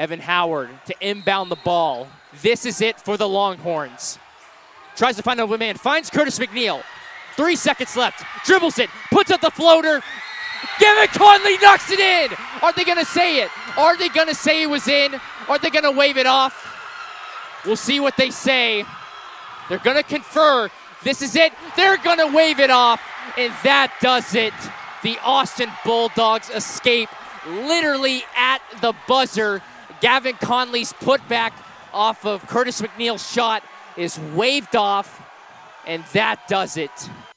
Evan Howard to inbound the ball. This is it for the Longhorns. Tries to find a man, finds Curtis McNeil. 3 seconds left, dribbles it, puts up the floater. Gavin Conley knocks it in. Are they gonna say it? Are they gonna say it was in? Are they gonna wave it off? We'll see what they say. They're gonna confer. This is it. They're gonna wave it off, and that does it. The Austin Bulldogs escape literally at the buzzer. Gavin Conley's putback off of Curtis McNeil's shot is waved off, and that does it.